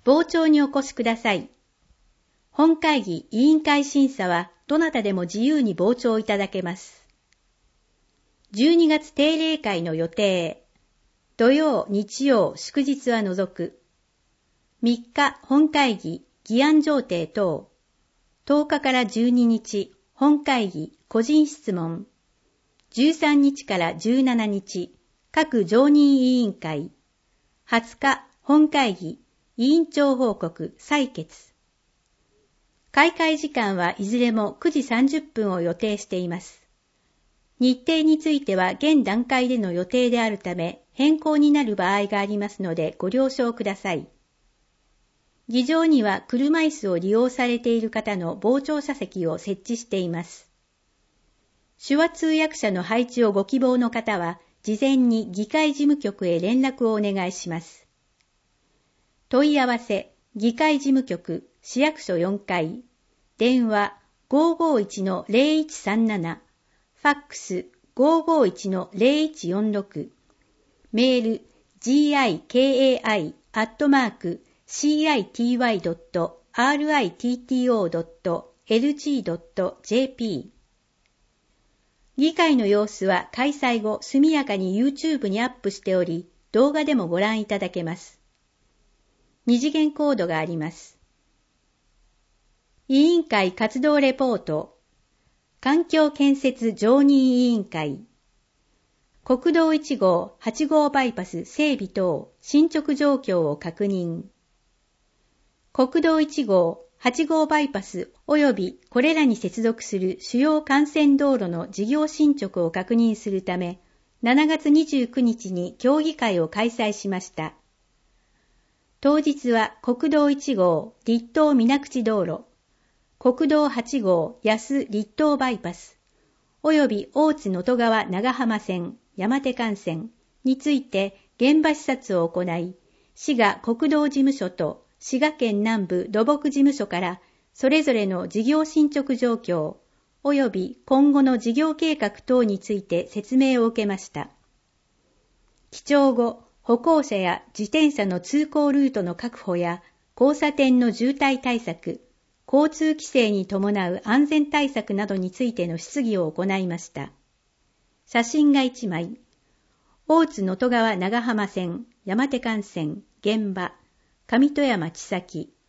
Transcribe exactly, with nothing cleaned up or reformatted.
傍聴にお越しください。本会議委員会審査はどなたでも自由に傍聴いただけます。じゅうにがつ定例会の予定。土曜、日曜、祝日は除く。みっか本会議議案上程等。とおかからじゅうににち本会議個人質問。じゅうさんにちからじゅうしちにち各常任委員会。はつか本会議委員長報告採決。開会時間はいずれもくじさんじゅっぷんを予定しています。日程については現段階での予定であるため変更になる場合がありますのでご了承ください。議場には車椅子を利用されている方の傍聴者席を設置しています。手話通訳者の配置をご希望の方は事前に議会事務局へ連絡をお願いします。問い合わせ、議会事務局、市役所よんかい、電話 ごーごーいちのゼロいちさんなな、ファックス ごーごーいちのゼロいちよんろく、メール ギカイ アットマーク シーアイティーワイ ドット アールアイティーティーオー ドット エルジー ドット ジェーピー。議会の様子は開催後速やかに YouTube にアップしており、動画でもご覧いただけます。二次元コードがあります。委員会活動レポート。環境建設常任委員会。国道いち号はち号バイパス整備等進捗状況を確認。国道いち号はち号バイパス及びこれらに接続する主要幹線道路の事業進捗を確認するため、しちがつにじゅうくにちに協議会を開催しました。当日は国道いち号立東水口道路、国道はち号安立東バイパス、及び大津能登川長浜線、山手幹線について現場視察を行い、滋賀国道事務所と滋賀県南部土木事務所からそれぞれの事業進捗状況、及び今後の事業計画等について説明を受けました。記帳後、歩行者や自転車の通行ルートの確保や交差点の渋滞対策、交通規制に伴う安全対策などについての質疑を行いました。写真がいちまい。大津能登川長浜線、山手幹線、現場、上戸山千崎、